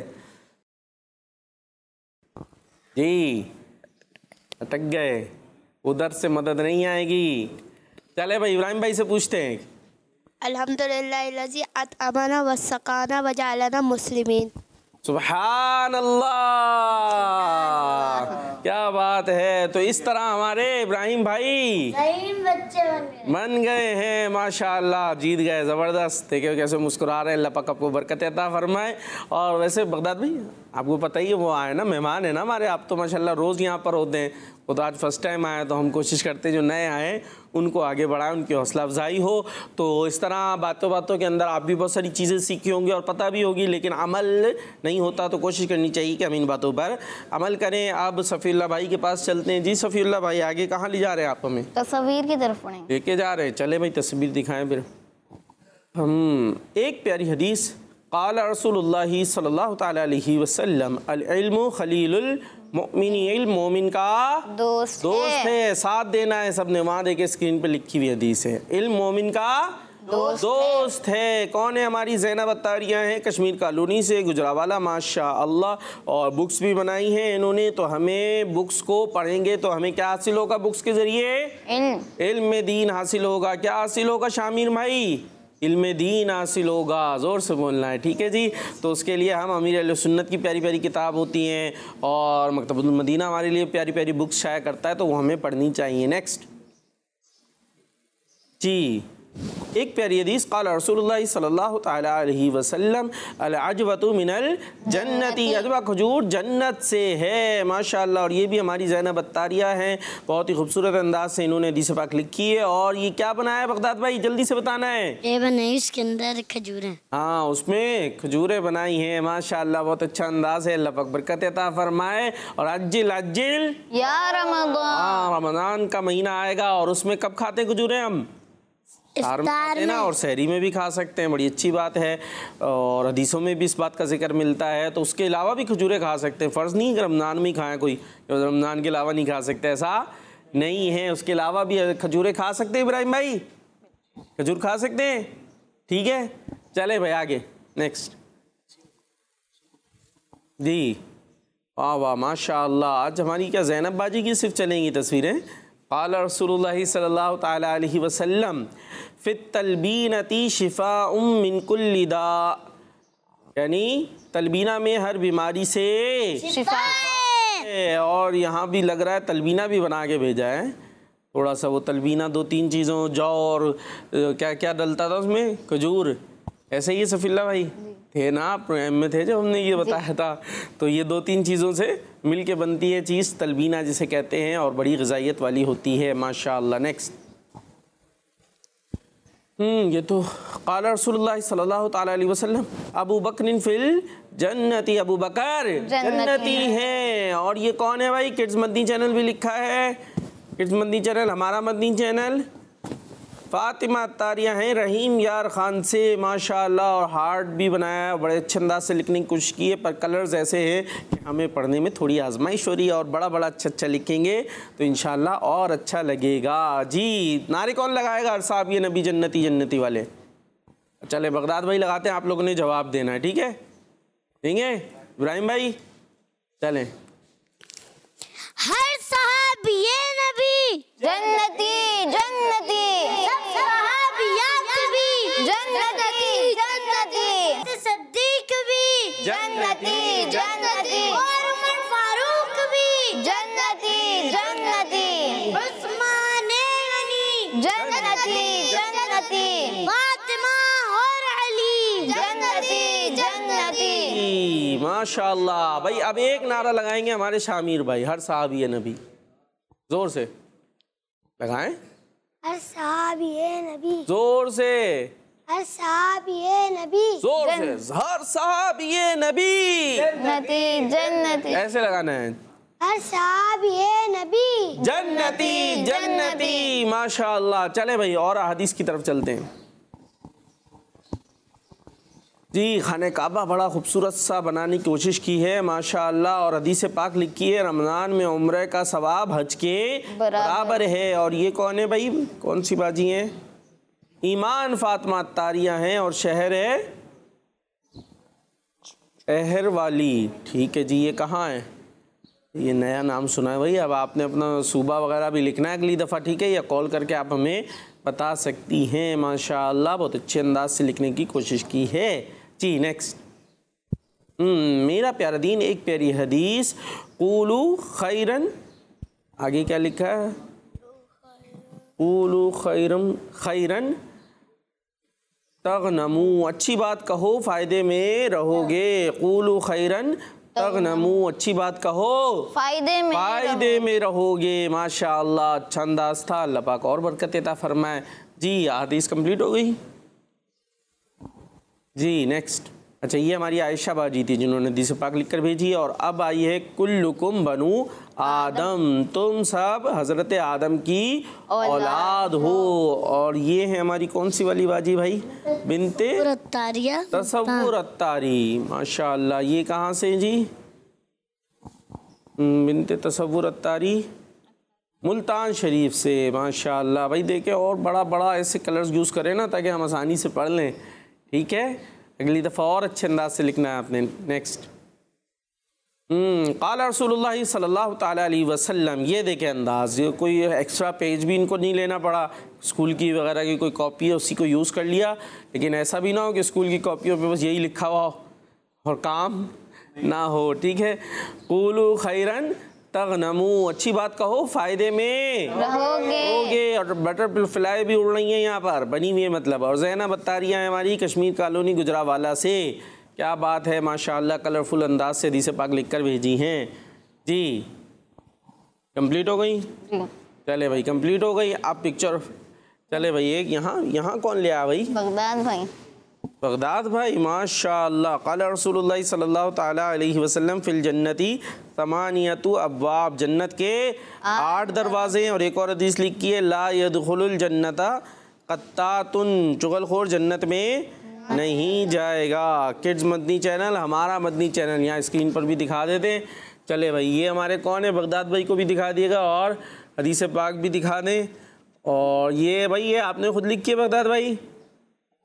जी? अटक गए, उधर से मदद नहीं आएगी। चले भाई इब्राहिम भाई से पूछते हैं। अल्हम्दुलिल्लाहिल्लज़ी अतअमना वस्सक़ाना वजअलना मुस्लिमीन। सुभान अल्लाह, क्या बात है। तो इस तरह हमारे इब्राहिम भाई बच्चे बन गए हैं, माशाअल्लाह, जीत गए, ज़बरदस्त। देखिए कैसे मुस्कुरा रहे हैं, अल्लाह पाक आपको बरकत अता फरमाए। और वैसे बगदाद भाई आपको पता ही है, वो आए ना, मेहमान है ना हमारे, आप तो माशाअल्लाह रोज़ यहाँ पर होते हैं, वो तो आज फर्स्ट टाइम आए, तो हम कोशिश करते हैं जो नए आए उनको आगे बढ़ाएं, उनकी हौसला अफजाई हो। तो इस तरह बातों बातों के अंदर आप भी बहुत सारी चीज़ें सीखी होंगी और पता भी होगी, लेकिन अमल नहीं होता, तो कोशिश करनी चाहिए कि हम इन बातों पर अमल करें। अब सफ़ीउल्लाह भाई के पास चलते हैं। जी सफ़ीउल्लाह भाई, आगे कहाँ ले जा रहे हैं आप हमें? तस्वीर की तरफ पढ़ेंगे, लेके जा रहे हैं। चले भाई तस्वीर दिखाएं फिर हम। एक प्यारी हदीस, क़ाल रसूलुल्लाह सल्लल्लाहु तआला अलैहि वसल्लम, अल इल्मु खलीलुल मोमिन, इल्म मोमिन का दोस्त है। साथ देना है सबने, वहाँ देखिए स्क्रीन पे लिखी हुई हदीस है, इल्म मोमिन का दोस्त है। कौन है? हमारी ज़ैनब अत्तारियाँ हैं, कश्मीर कॉलोनी से, गुजरावाला, माशाअल्लाह। और बुक्स भी बनाई हैं इन्होंने। तो हमें बुक्स को पढ़ेंगे तो हमें क्या हासिल होगा? बुक्स के ज़रिए इल्म में दीन हासिल होगा। क्या हासिल होगा शामिर भाई? इल्म दीन हासिल होगा। ज़ोर से बोलना है, ठीक है जी। तो उसके लिए हम अमीर अहले सुन्नत की प्यारी प्यारी किताब होती हैं और मकतबुल मदीना हमारे लिए प्यारी प्यारी बुक्स शाया करता है, तो वो हमें पढ़नी चाहिए। नेक्स्ट जी, एक प्यारी हदीस, क़ाल रसूलुल्लाह सल्लल्लाहु तआला अलैहि वसल्लम, अल अजवतु मिनल जन्नती, अजवा खजूर जन्नत से है, माशाअल्लाह। और ये भी हमारी ज़ैनब अत्तारिया हैं, बहुत ही खूबसूरत अंदाज से इन्होंने हदीस पाक लिखी है। और ये क्या बनाया बगदाद भाई, जल्दी से बताना है। ये बनाई, इसके अंदर खजूरें। हाँ, उसमें खजूरें बनाई हैं, माशाअल्लाह, बहुत अच्छा अंदाज है, अल्लाह पाक बरकत अता फरमाए। और अज्जिल या रमज़ान, हाँ, रमज़ान का महीना आएगा और उसमें कब खाते हैं खजूरें? हम इफ्तार में ना, और सहरी में भी खा सकते हैं, बड़ी अच्छी बात है। और हदीसों में भी इस बात का जिक्र मिलता है। तो उसके अलावा भी खजूरें खा सकते हैं, फ़र्ज़ नहीं कि रमज़ान में ही खाएं, कोई रमज़ान के अलावा नहीं खा सकते, ऐसा नहीं है। उसके अलावा भी खजूरें खा सकते हैं। इब्राहिम भाई खजूर खा सकते हैं, ठीक है। चले भाई आगे, नेक्स्ट जी। वाह वाह माशाअल्लाह। आज हमारी क्या ज़ैनब बाजी की सिर्फ चलेंगी तस्वीरें। क़ाल रसूलुल्लाह सल्लल्लाहु तआला अलैहि वसल्लम फ़ित तलबीनती शिफ़ाउम मिन कुल्लि दा, यानी तलबीना में हर बीमारी से शिफा है। और यहाँ भी लग रहा है तलबीना भी बना के भेजा है। थोड़ा सा वो तलबीना 2-3 चीज़ों, जौ और क्या क्या डलता था उसमें, खजूर, ऐसे ही सफ़िल्ला भाई थे ना आप में थे जब हमने ये बताया था। तो ये 2-3 चीज़ों से मिल के बनती है चीज़ तलबीना जिसे कहते हैं, और बड़ी ग़िज़ाइयत वाली होती है माशाअल्लाह। नेक्स्ट ये तो क़ाल रसूलुल्लाह सल्लल्लाहु तआला अलैहि वसल्लम अबू बकर फिल जन्नती, अबू बकर जन्नती हैं। और ये कौन है भाई? किड्स मदनी चैनल भी लिखा है, किड्स मदनी चैनल हमारा मदनी चैनल। फ़ातिमा अत्तारिया हैं रहीम यार ख़ान से माशाअल्लाह, और हार्ट भी बनाया है, बड़े अच्छे अंदाज से लिखने की कोशिश की है, पर कलर्स ऐसे हैं कि हमें पढ़ने में थोड़ी आजमाइश हो रही है। और बड़ा बड़ा अच्छा लिखेंगे तो इंशाअल्लाह और अच्छा लगेगा। जी नारे कौन लगाएगा? हर साहब ये नबी जन्नती जन्नती वाले। चले बगदाद भाई लगाते हैं, आप लोगों ने जवाब देना है, ठीक है? ठीक है इब्राहिम भाई, चलें। हर सहाबी ये नबी जन्नती जन्नती, सब सहाबियात भी जन्नती जन्नती, सिद्दीक भी जन्नती जन्नती, और उमर फारूक भी जन्नती जन्नती, उस्मान गनी जन्नती जन्नती, फातिमा और अली जन्नती जन्नती। माशाअल्लाह भाई। अब एक नारा लगाएंगे हमारे शामिर भाई, हर साहबी नबी, जोर से लगाएं। हर सहाबी ये नबी, जोर से, हर सहाबी ये नबी, जोर से, हर साहबी नबी, जन्नती जन्नती, ऐसे लगाना है। हर सहाबी ये नबी, जन्नती जन्नती माशाअल्लाह। चले भाई और हदीस की तरफ चलते हैं। जी खाने काबा बड़ा खूबसूरत सा बनाने की कोशिश की है माशाअल्लाह, और हदीस पाक लिखी है रमज़ान में उम्र का सवाब हज के बराबर है। और ये कौन है भाई? कौन सी बाजी हैं? ईमान फातिमा अत्तारिया हैं, और शहर है अहर वाली। ठीक है जी, ये कहाँ है? ये नया नाम सुना है भाई। अब आपने अपना सूबा वगैरह भी लिखना है अगली दफ़ा, ठीक है? या कॉल करके आप हमें बता सकती हैं माशाअल्लाह, बहुत अच्छे अंदाज से लिखने की कोशिश की है जी। नेक्स्ट मेरा प्यारा दीन एक प्यारी हदीस, क़ूलू खैरन, आगे क्या लिखा है? क़ूलू खैरन खैरन तगनमू, अच्छी बात कहो फ़ायदे में रहोगे। क़ूलू खैरन तगनमू, अच्छी बात कहो फ़ायदे में रहोगे। माशाअल्लाह अच्छा अंदाज था, अल्लाह पाक और बरकत अता फरमाए। जी हदीस कंप्लीट हो गई जी। नेक्स्ट, अच्छा ये हमारी आयशा बाजी थी जिन्होंने हदीस पाक लिख कर भेजी। और अब आई है कुल्लुकुम बनु आदम, तुम सब हज़रत आदम की औलाद हो। और ये है हमारी कौन सी वाली बाजी भाई? बिनते तसव्वुर अत्तारी माशाअल्लाह। ये कहाँ से जी? बिनते तसव्वुर अत्तारी मुल्तान शरीफ से माशाअल्लाह। भाई देखे और बड़ा बड़ा ऐसे कलर्स यूज़ करें ना ताकि हम आसानी से पढ़ लें, ठीक है? अगली दफ़ा और अच्छे अंदाज से लिखना है आपने। नेक्स्ट क़ाल रसूलुल्लाह सल्लल्लाहु तआला अलैहि वसल्लम, ये देखें अंदाज, ये कोई एक्स्ट्रा पेज भी इनको नहीं लेना पड़ा, स्कूल की वगैरह की कोई कॉपी है उसी को यूज़ कर लिया। लेकिन ऐसा भी ना हो कि स्कूल की कॉपियों पे बस यही लिखा हुआ हो और काम ना हो, ठीक है? क़ूलू खैरन तगनमू, अच्छी बात कहो फ़ायदे में रहोगे। और बटरफ्लाई भी उड़ रही हैं यहाँ पर, बनी हुई है मतलब। और ज़ैनब अत्तारिया है हमारी, कश्मीर कॉलोनी गुजरावाला से। क्या बात है माशाअल्लाह, कलरफुल अंदाज से हदीस पाक लिख कर भेजी हैं जी। कंप्लीट हो गई? चले भाई कंप्लीट हो गई। आप पिक्चर चले भाई एक यहाँ कौन ले आया भाई? बगदाद भाई माशाअल्लाह। क़ाल रसूलुल्लाह सल्लल्लाहु तआला अलैहि वसल्लम फिल जन्नती समानियतु अब्वाब, जन्नत के 8 दरवाजे हैं। और एक और हदीस लिखी है ला यदखुलुल जन्नता क़त्तातुन, चुगलखोर जन्नत में नहीं जाएगा। किड्स मदनी चैनल हमारा मदनी चैनल यहाँ स्क्रीन पर भी दिखा देते हैं। चले भाई ये हमारे कौन है? बगदाद भाई को भी दिखा दिएगा और हदीस पाक भी दिखा दें। और ये भाई ये आपने खुद लिखी है बगदाद भाई?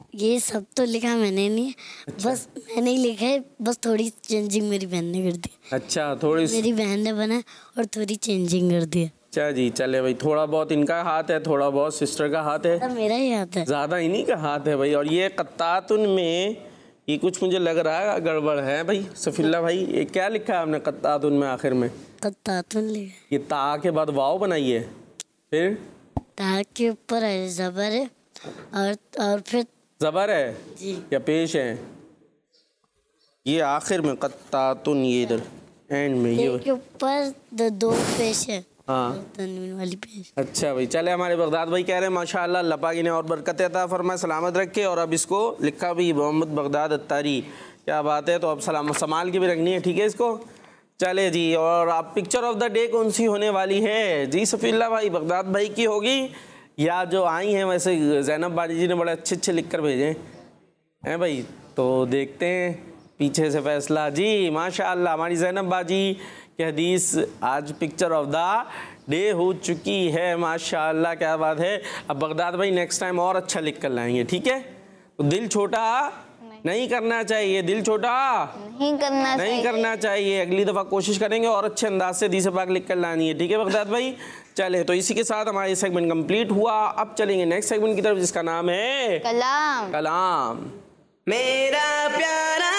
ये सब तो लिखा मैंने नहीं, बस मैंने ही लिखा है, बस थोड़ी चेंजिंग मेरी बहन ने कर दी। अच्छा, थोड़ी मेरी बहन ने बना और थोड़ी चेंजिंग कर दी। अच्छा जी, चले भाई, थोड़ा बहुत इनका हाथ है, थोड़ा बहुत सिस्टर का हाथ है, तब मेरा ही हाथ है। ज़्यादा इन्हीं का हाथ है भाई। और ये कत्तातुन में ये कुछ मुझे लग रहा है गड़बड़ है भाई। सफील्ला भाई, ये क्या लिखा है आपने कत्तातुन में आखिर में? कत्तातुन लिखा। ये ता के बाद वाव बनाई है, फिर ता के ऊपर है ज़बर है और फिर ज़बर है जी या पेश है? ये आखिर में कत्तातुन, ये इधर एंड में ये के ऊपर दो पेश है, हाँ। तनवीन वाली पेश। अच्छा भाई, चले हमारे बगदाद भाई कह रहे हैं माशाअल्लाह अल्लाह पाक इन्हें और बरकत अता फरमाए, सलामत रखे। और अब इसको लिखा भी मोहम्मद बगदाद अत्तारी, क्या बात है। तो अब सलाम संभाल के भी रखनी है, ठीक है इसको। चले जी, और अब पिक्चर ऑफ द डे कौन सी होने वाली है जी? सफील्ला भाई, बगदाद भाई की होगी या जो आई हैं? वैसे जैनब बारी जी ने बड़े अच्छे अच्छे लिख कर भेजे हैं भाई, तो देखते हैं पीछे से फैसला जी। माशाअल्लाह हमारी जैनब बाजी की हदीस आज पिक्चर ऑफ द डे हो चुकी है, माशाअल्लाह, क्या बात है। अब बगदाद भाई नेक्स्ट टाइम और अच्छा लिख कर लाएंगे, ठीक है। तो दिल छोटा नहीं करना चाहिए, दिल छोटा नहीं करना चाहिए। अगली दफ़ा कोशिश करेंगे और अच्छे अंदाज से हदीस पाक लिख कर लानी है, ठीक है बगदाद भाई। चले, तो इसी के साथ हमारा ये सेगमेंट कंप्लीट हुआ। अब चलेंगे नेक्स्ट सेगमेंट की तरफ, जिसका नाम है कलाम। कलाम। मेरा प्यारा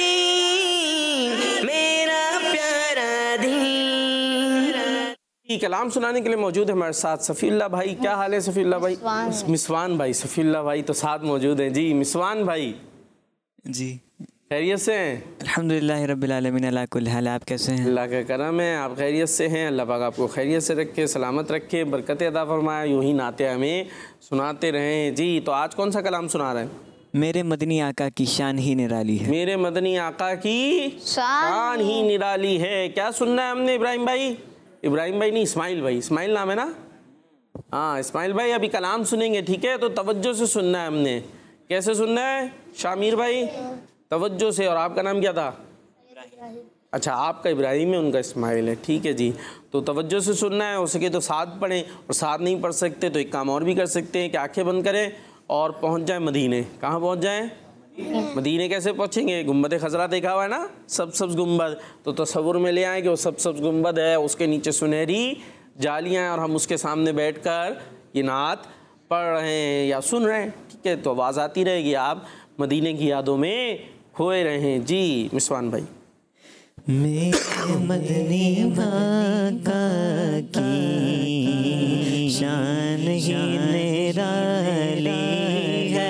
दीन, मेरा प्यारा दीन। कलाम सुनाने के लिए मौजूद है हमारे साथ सफील्ला भाई। क्या हाल है सफील्ला भाई? मिसवान भाई, सफील्ला भाई तो साथ मौजूद हैं जी। मिसवान भाई जी, खैरियत से हैं? अल्हम्दुलिल्लाह रब्बिल आलमीन अला कुल्ली हाल। आप कैसे हैं? अल्लाह का करम है, आप खैरियत से हैं। अल्लाह पाक आपको खैरियत से रखे, सलामत रखे, बरकत अता फरमाए, यूं ही नाते हमें सुनाते रहें जी। तो आज कौन सा कलाम सुना रहे हैं? मेरे मदनी आका की शान ही निराली है। मेरे मदनी आका की शान ही निराली है। क्या सुनना है हमने इब्राहिम भाई? इब्राहिम भाई नहीं, इस्माइल भाई, इस्माइल नाम है ना? हाँ इस्माइल भाई, अभी कलाम सुनेंगे, ठीक है। तो तवज्जो से सुनना है हमने। कैसे सुनना है शामिर भाई? तवज्जो से। और आपका नाम क्या था? अच्छा, आपका इब्राहिम है, उनका इस्माइल है, ठीक है जी। तो तवज्जो से सुनना है, हो सके तो साथ पढ़ें, और साथ नहीं पढ़ सकते तो एक काम और भी कर सकते हैं कि आंखें बंद करें और पहुंच जाए मदीने। कहाँ पहुंच जाएं? मदीने कैसे पहुंचेंगे? गुम्बद खजरा देखा हुआ है ना, सब्ज़ गुम्बद। तो तसव्वुर में ले आए कि वो सब्ज़ गुम्बद है, उसके नीचे सुनहरी जालियाँ हैं और हम उसके सामने बैठकर ये नात पढ़ रहे हैं या सुन रहे हैं, ठीक है। तो आवाज़ आती रहेगी, आप मदीने की यादों में खोए रहें जी। मिसवान भाई। मेरे मदनी आका की शान ही निराली है।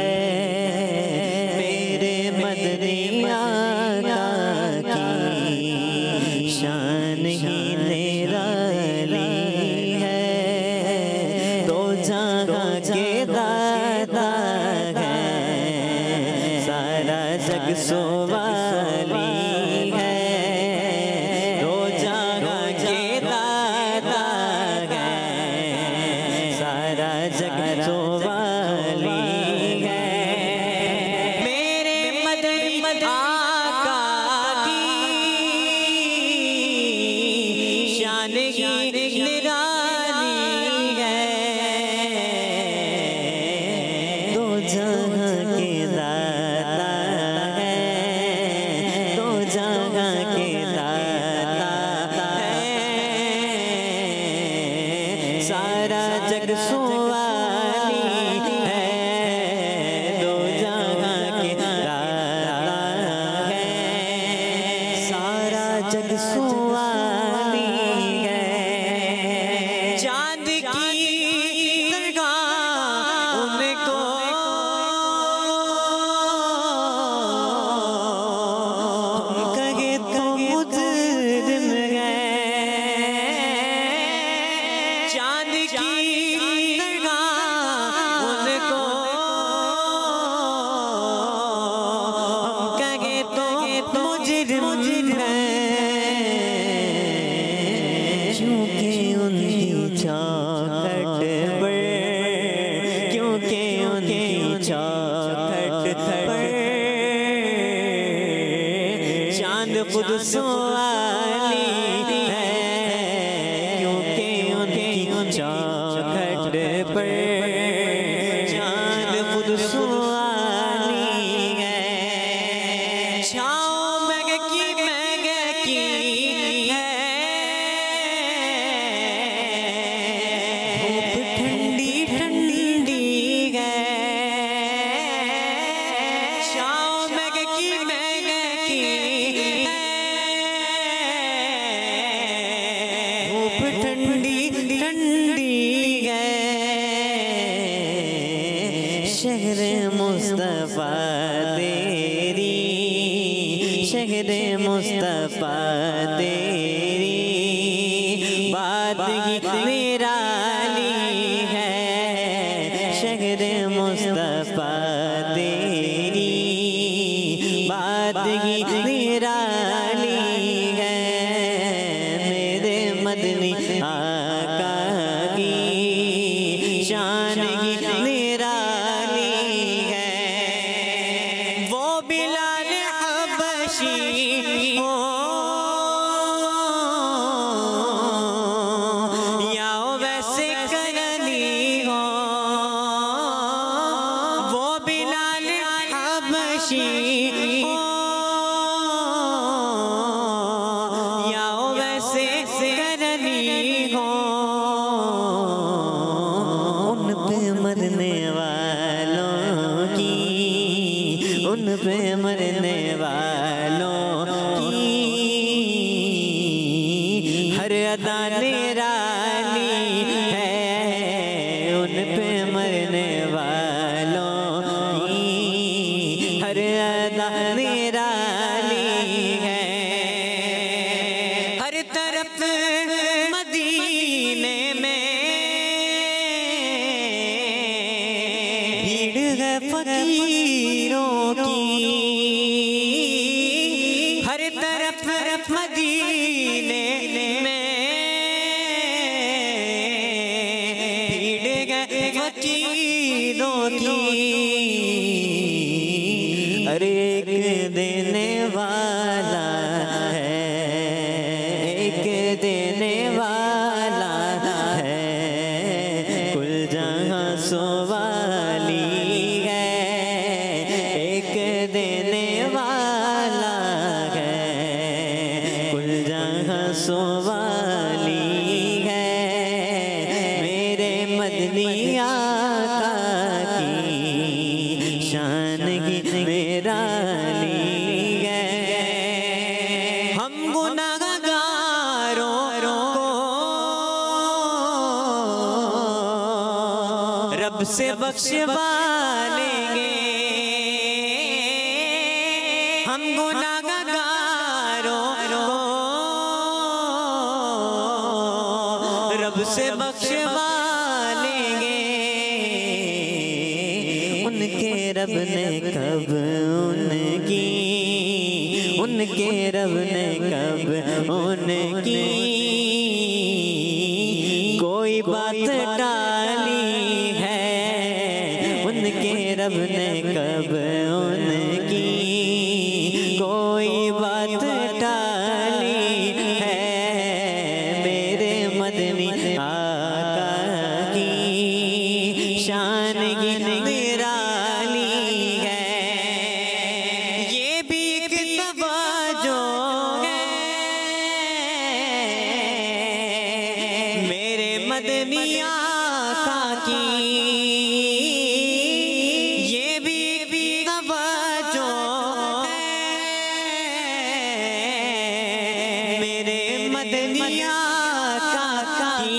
मेरे मदनी आका की शान ही निराली है। दो जहां के दाता है, सारा जग सोवाली है। दो जहां के दाता है, सारा जग सोवाली है। मेरे मदनी आका की शान ही निराली है। दो जहां के दाता है, दो जहां के दाता है, सारा जग सुवाली है। दो जहां के दाता है, सारा जग सुवाली है। चांद की तरह उनको कहे तो मुजरिम है। चांद की तरह उनको कहे तो मुजरिम है। क्योंकि उनकी चौखट पर, क्योंकि उनकी चौखट पर चांद खुद सवाली है। क्योंकि उनकी चौखट निराली है शहर मुस्तफा तेरी बादगी निराली है मेरे मदनी आका की शान की निराली है वो बिलाल हबशी हो या वैसे करनी हो वो बिलाल हबशी हो या वैसे करनी हो उन पे मरने वालों की उन पे मरने वालों की हर अदा निराली है उन पे मरने वालों की हर अदा निराली है हर तरफ मदीने में भीड़ है फकीरों की हर तरफ मदीने में भीड़ है फकीरों की अरे एक देने वाला है एक देने वाला है कुल जहां सवाली है एक देने वाला है कुल जहां सवाली है मेरे मदनी आका की शान की निराली है हम गुनाहगारों को रब से बख्शवा लेंगे हम गुनाहगारों को रब से बख्शवा लेंगे उनके रब ने कब उनके रब ने कब उनकी कोई बात टाली है उनके रब ने कब उनकी कोई बात टाली है मेरे मदनी आका की शान की निराली है ये भी एक तवाजो है मेरे मदनी आका की ये भी तवाजो है मेरे मदनी आका की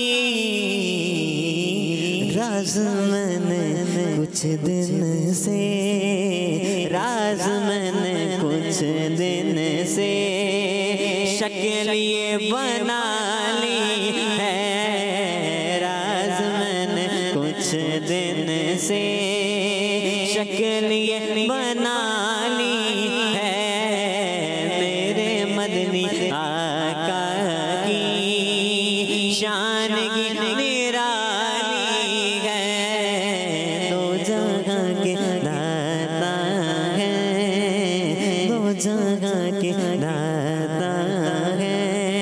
राज मैंने कुछ दिन से राज मैंने कुछ दिन से शक्ल ये बना ली है राज मैंने कुछ दिन से शक्ल ये बना ली है मेरे मदनी आका की शान की निराली है दो जगह के दाता है दो जगह के दाता है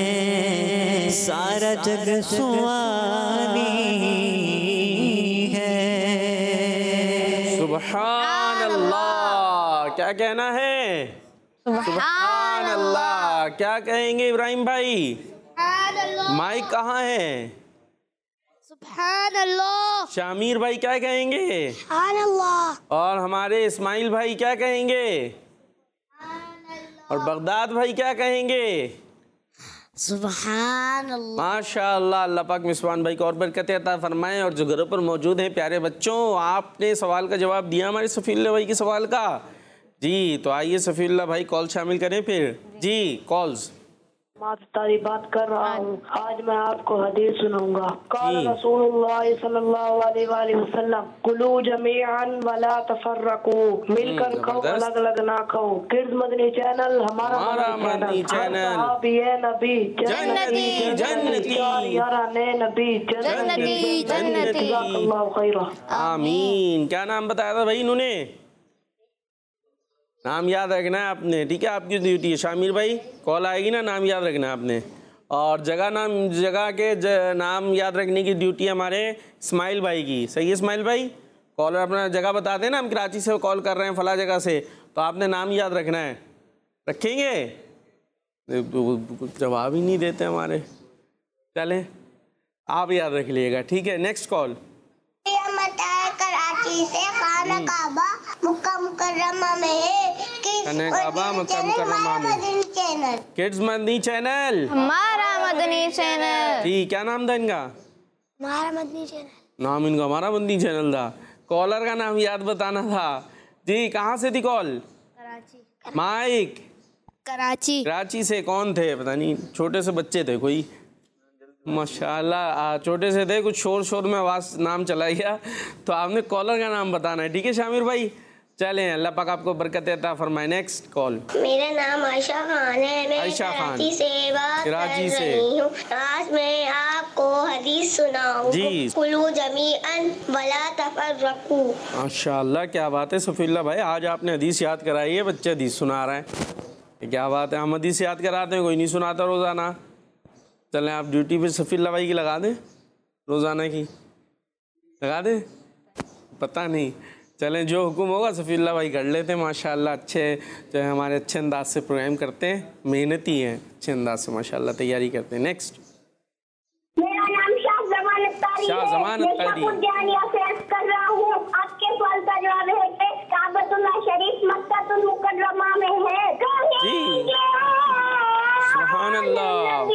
सारा जग सुवाली है सुभान अल्लाह क्या कहना है सुभान अल्लाह क्या कहेंगे इब्राहिम भाई माइक कहाँ है सुभान अल्लाह। शामिर भाई क्या कहेंगे सुभान अल्लाह। और हमारे इस्माइल भाई क्या कहेंगे और बगदाद भाई क्या कहेंगे सुभान अल्लाह। माशाअल्लाह अल्लाह पाक मिसवान भाई को और बरकत अता फरमाएं। और जो घरों पर मौजूद हैं प्यारे बच्चों, आपने सवाल का जवाब दिया हमारे सफ़ीउल्लाह भाई के सवाल का जी, तो आइए सफ़ीउल्लाह भाई कॉल शामिल करें फिर जी। कॉल्स तारी बात कर रहा हूँ। आज मैं आपको हदीस सुनाऊंगा। क़ाल रसूलुल्लाह सल्लल्लाहु अलैहि वसल्लम कुलू जमीअन वला तफर्रकू, मिलकर खाओ अलग अलग ना खाओ। किड्स मदनी चैनल हमारा मदनी चैनल। आप ये नबी जन्नती जन्नती याराने नबी जन्नती जन्नती। जज़ाकल्लाहु खैरा। आमीन। क्या नाम बताया था भाई इन्होंने? नाम याद रखना है आपने, ठीक है? आपकी ड्यूटी है। शामिर भाई कॉल आएगी ना, नाम याद रखना है आपने। और जगह के नाम याद रखने की ड्यूटी हमारे इस्माइल भाई की। सही है इस्माइल भाई? कॉलर अपना जगह बता देना, हम कराची से कॉल कर रहे हैं फला जगह से, तो आपने नाम याद रखना है। रखेंगे? जवाब ही नहीं देते हमारे। चलें आप याद रख लीजिएगा, ठीक है? Next call. कराची से खाना काबा मक्का मुकर्रमा में है। खाना काबा मक्का मुकर्रमा में चैनल। किड्स मदनी चैनल हमारा मदनी चैनल। जी, क्या नाम था इनका? हमारा मदनी चैनल। नाम इनका हमारा मदनी चैनल था। कॉलर का नाम याद बताना था जी। कहाँ से थी कॉल? कराची। माइक कराची से। कौन थे? पता नहीं, छोटे से बच्चे थे कोई, माशाल्लाह छोटे से थे, कुछ शोर में आवाज़ नाम चला गया, तो आपने कॉलर का नाम बताना है, ठीक है शामिर भाई? चलें, अल्लाह पाक आपको बरकत अता फरमाए। Next call. मेरा नाम आयशा खान है, मैं आयशा खान कराची से बात कराची कर से। रही हूँ। आज मैं आपको हदीस सुनाऊंगी। जी। कुलू जमीअन वला तफर्रकू। माशाल्लाह क्या बात है सफ़ील्ला भाई, आज आपने हदीस याद कराई है, बच्चे हदीस सुना रहे हैं, क्या बात है। हम हदीस याद कराते हैं, कोई नहीं सुनाता रोज़ाना। चलें आप ड्यूटी पे सफ़ील्ला भाई की लगा दें, रोज़ाना की लगा दें, पता नहीं। चलें जो हुक्म होगा सफ़ील्ला भाई कर लेते हैं। माशाल्लाह अच्छे जो है हमारे अच्छे अंदाज से प्रोग्राम करते हैं, मेहनती हैं, अच्छे अंदाज से माशाल्लाह तैयारी करते हैं। नेक्स्ट। मेरा नाम शाह जमानत तारी है, कर रहा हूँ। आपके सवाल का जवाब है काबतुल्लाह शरीफ मक्कातुल मुकर्रमा में है। जी सुभान अल्लाह।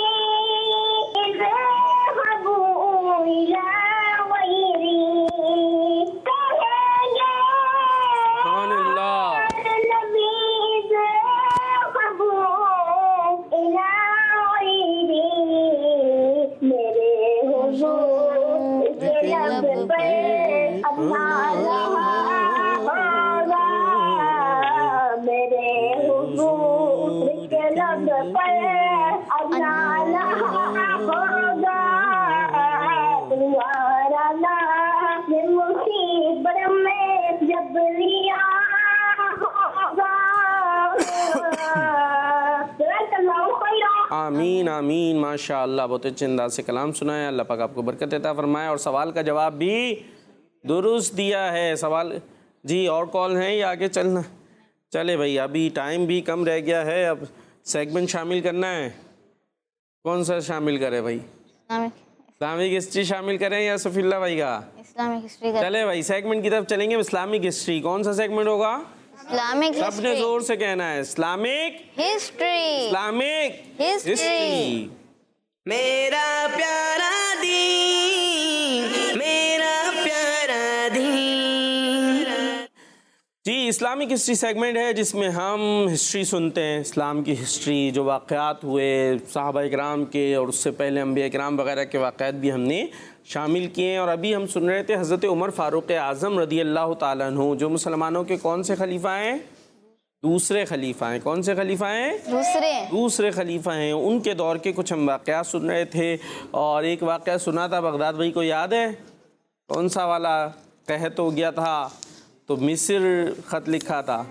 आमीन आमीन। माशाअल्लाह बहुत अच्छे अंदाज से कलाम सुनाया, अल्लाह पाक आपको बरकत अता फरमाए। और सवाल का जवाब भी दुरुस्त दिया है। सवाल जी और कॉल हैं या आगे चलना? चले भाई, अभी टाइम भी कम रह गया है, अब सेगमेंट शामिल करना है। कौन सा शामिल करें भाई? इस्लामिक हिस्ट्री शामिल करें या सफ़ील्ला भाई का? इस्लामिक हिस्ट्री का। चले भाई सेगमेंट की तरफ चलेंगे। इस्लामिक हिस्ट्री कौन सा सेगमेंट होगा? इस्लामिक सबने हिस्ट्री। जोर से कहना है, इस्लामिक हिस्ट्री। Islamic history. मेरा प्यारा दीन, मेरा प्यारा दीन। जी इस्लामिक हिस्ट्री सेगमेंट है जिसमें हम हिस्ट्री सुनते हैं, इस्लाम की हिस्ट्री, जो वाक़यात हुए सहाबा इकराम के और उससे पहले अंबिया इकराम वगैरह के वाक़यात भी हमने शामिल किए हैं। और अभी हम सुन रहे थे हज़रत उमर फ़ारूक़ आज़म रदी अल्लाह ताला अन्हु, जो मुसलमानों के कौन से खलीफा हैं? दूसरे खलीफा हैं। कौन से खलीफा हैं? दूसरे खलीफा हैं। उनके दौर के कुछ हम वाक़यात सुन रहे थे, और एक वाक़या सुना था बगदाद भाई को याद है? कौन सा वाला? कहत हो गया था तो मिस्र ख़त लिखा था,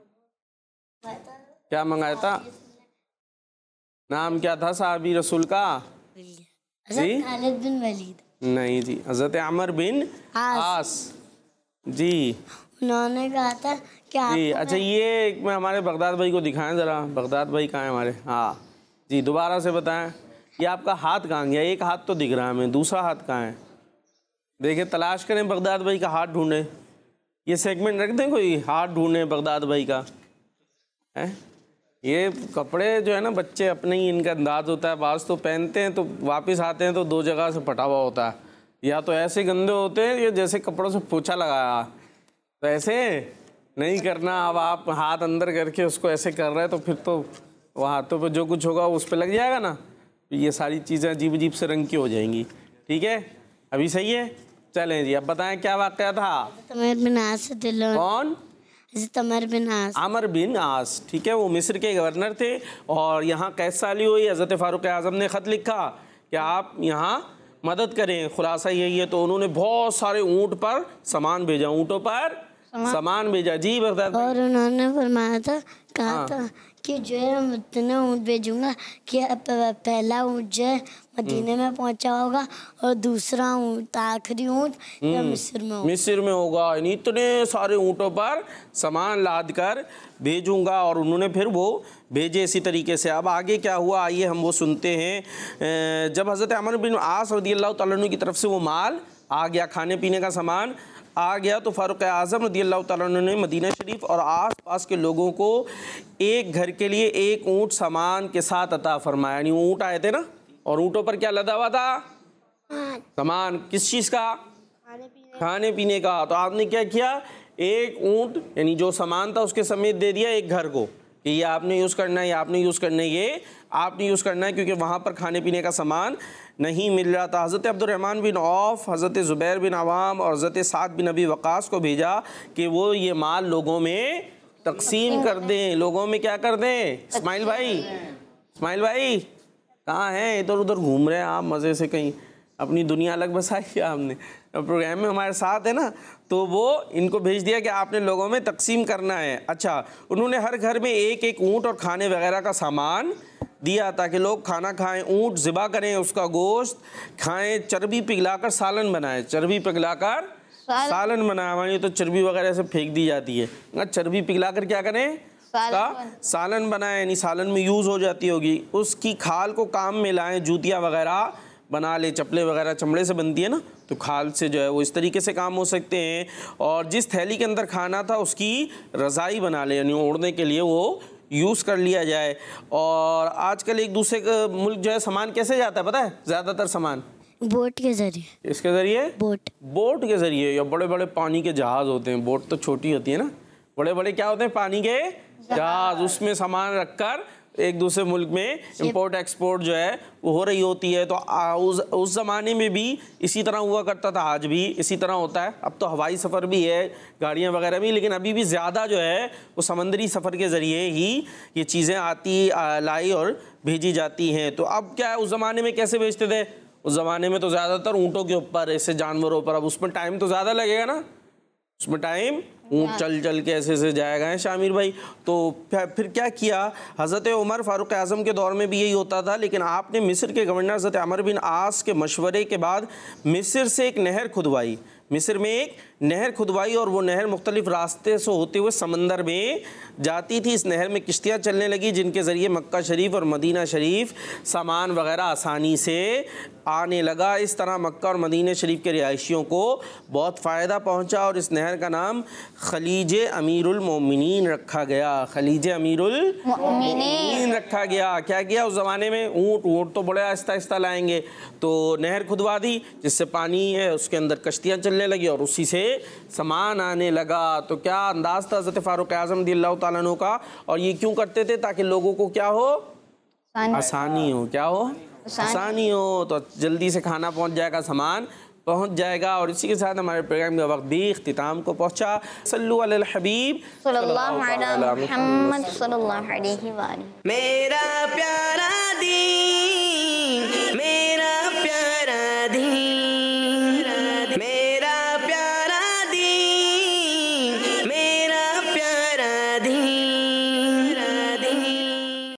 क्या मंगाया था? नाम क्या था साहबी रसूल का? जी खालिद बिन वलीद नहीं जी, हज़रत अमर बिन आस जी। उन्होंने कहा था कि जी अच्छा, ये मैं हमारे बगदाद भाई को दिखाएं ज़रा। बगदाद भाई कहाँ हैं हमारे? हाँ जी, दोबारा से बताएं। ये आपका हाथ कहाँ गया? एक हाथ तो दिख रहा है हमें, दूसरा हाथ कहाँ है? देखिए तलाश करें, बगदाद भाई का हाथ ढूंढें। ये सेगमेंट रख दें कोई, हाथ ढूंढे बगदाद भाई का है। ये कपड़े जो है ना, बच्चे अपने ही इनका अंदाज होता है, बाज़ तो पहनते हैं तो वापस आते हैं तो दो जगह से फटा हुआ होता है, या तो ऐसे गंदे होते हैं ये जैसे कपड़ों से पोछा लगाया, तो ऐसे नहीं करना। अब आप हाथ अंदर करके उसको ऐसे कर रहे हैं तो फिर तो वो हाथों पे जो कुछ होगा उस पर लग जाएगा ना, तो ये सारी चीज़ें अजीब अजीब से रंग की हो जाएंगी। ठीक है, अभी सही है। चलें जी, अब बताएं क्या वाक़या था। तमर बिन आस कौन? तमर बिन आस। आमर बिन आस, ठीक है, वो मिस्र के गवर्नर थे। और यहाँ कैद साली हुई, हज़रत फ़ारूक आज़म ने ख़त लिखा कि आप यहाँ मदद करें, खुलासा यही है। तो उन्होंने बहुत सारे ऊँट पर सामान भेजा, ऊँटों पर सामान भेजा। जी बगदाद। और उन्होंने फरमाया था, कहा था कि जो है मैं इतना ऊँट भेजूंगा कि पहला ऊँट जो है मदीने में पहुंचा होगा और दूसरा ऊँट, आखिरी ऊँट या मिस्र में होगा। मिस्र में होगा। यानी इतने सारे ऊँटों पर सामान लाद कर भेजूंगा। और उन्होंने फिर वो भेजे इसी तरीके से। अब आगे क्या हुआ, आइए हम वो सुनते हैं। जब हज़रत अमर बिन आस रज़ियल्लाहु तआला अन्हु की तरफ से वो माल आ गया, खाने पीने का सामान आ गया, तो फ़ारूक आज़म रज़ियल्लाहु तआला अन्हु ने मदीना शरीफ और आस-पास के लोगों को एक घर के लिए एक ऊँट सामान के साथ अता फरमाया। यानी ऊँट आए थे ना, और ऊँटों पर क्या लदा हुआ था? सामान। किस चीज़ का? खाने पीने का। तो आपने क्या किया, एक ऊँट यानी जो सामान था उसके समेत दे दिया एक घर को कि ये आपने यूज़ करना है, ये आपने यूज़ करना है, ये आपने यूज़ करना है, क्योंकि वहाँ पर खाने पीने का सामान नहीं मिल रहा था। हज़रत अब्दुर्रहमान बिन औफ, हज़रत ज़ुबैर बिन अवाम और हज़रत साद बिन अबी वक़ास को भेजा कि वो ये माल लोगों में तकसीम कर दें। लोगों में क्या कर दें? इस्माइल भाई, इस्माइल भाई कहाँ हैं? इधर उधर घूम रहे हैं आप मज़े से, कहीं अपनी दुनिया अलग बसाई है आपने। प्रोग्राम में हमारे साथ है ना, तो वो इनको भेज दिया कि आपने लोगों में तकसीम करना है। अच्छा, उन्होंने हर घर में एक एक ऊँट और खाने वगैरह का सामान दिया ताकि लोग खाना खाएं, ऊँट ज़िबा करें, उसका गोश्त खाएं, चर्बी पिघलाकर सालन बनाएं। चर्बी पिघलाकर सालन बनाएं, तो चर्बी वगैरह से फेंक दी जाती है। चर्बी पिघलाकर क्या करें? का सालन बनाएं, यानी सालन में यूज़ हो जाती होगी। उसकी खाल को काम में लाएं, जूतियाँ वगैरह बना ले, चप्पलें वगैरह चमड़े से बनती है ना, तो खाल से जो है वो इस तरीके से काम हो सकते हैं। और जिस थैली के अंदर खाना था उसकी रज़ाई बना ले, यानी ओढ़ने के लिए वो यूज़ कर लिया जाए। और आजकल एक दूसरे का मुल्क जो है सामान कैसे जाता है पता है? ज़्यादातर सामान बोट के ज़रिए। इसके ज़रिए? बोट के ज़रिए, या बड़े बड़े पानी के जहाज़ होते हैं। बोट तो छोटी होती है ना, बड़े बड़े क्या होते हैं? पानी के जहाज़। उसमें सामान रखकर एक दूसरे मुल्क में इंपोर्ट एक्सपोर्ट जो है वो हो रही होती है। तो उस ज़माने में भी इसी तरह हुआ करता था, आज भी इसी तरह होता है। अब तो हवाई सफ़र भी है, गाड़ियाँ वगैरह भी, लेकिन अभी भी ज़्यादा जो है वो समंदरी सफ़र के ज़रिए ही ये चीज़ें आती लाई और भेजी जाती हैं। तो अब क्या है, उस ज़माने में कैसे भेजते थे? उस ज़माने में तो ज़्यादातर ऊँटों के ऊपर, ऐसे जानवरों पर। अब उसमें टाइम तो ज़्यादा लगेगा ना, उसमें टाइम ऊँट चल चल के ऐसे से जाएगा है शामिर भाई। तो फिर क्या किया, हज़रत उमर फ़ारूक आज़म के दौर में भी यही होता था, लेकिन आपने मिस्र के गवर्नर हज़रत अमर बिन आस के मशवरे के बाद मिस्र से एक नहर खुदवाई। मिस्र में एक नहर खुदवाई और वो नहर मुख्तलिफ़ रास्ते से होते हुए समंदर में जाती थी। इस नहर में किश्तियाँ चलने लगी जिनके ज़रिए मक्का शरीफ और मदीना शरीफ सामान वगैरह आसानी से आने लगा। इस तरह मक्का और मदीना शरीफ के रिहायशियों को बहुत फ़ायदा पहुँचा और इस नहर का नाम खलीज अमीरुल मोमिनीन रखा गया। खलीज अमीरुल मोमिनीन रखा गया। क्या किया उस ज़माने में? ऊँट तो बड़े आहिस्ता आहिस्ता लाएंगे, तो नहर खुदवा दी जिससे पानी है उसके अंदर कश्तियाँ चलने लगी और उसी से सामान आने लगा। तो क्या अंदाज़ था हज़रत फ़ारूक आज़म रज़ियल्लाहु तआला अन्हु का। और ये क्यों करते थे? ताकि लोगों को क्या हो? आसानी हो। क्या हो? आसानी हो। तो जल्दी से खाना पहुंच जाएगा, सामान पहुंच जाएगा। और इसी के साथ हमारे प्रोग्राम का वक्त भी इख्तिताम को पहुंचा। सल्लु अलल हबीब सल्लल्लाहु अलैहि मुहम्मद सल्लल्लाहु अलैहि। मेरा प्यारा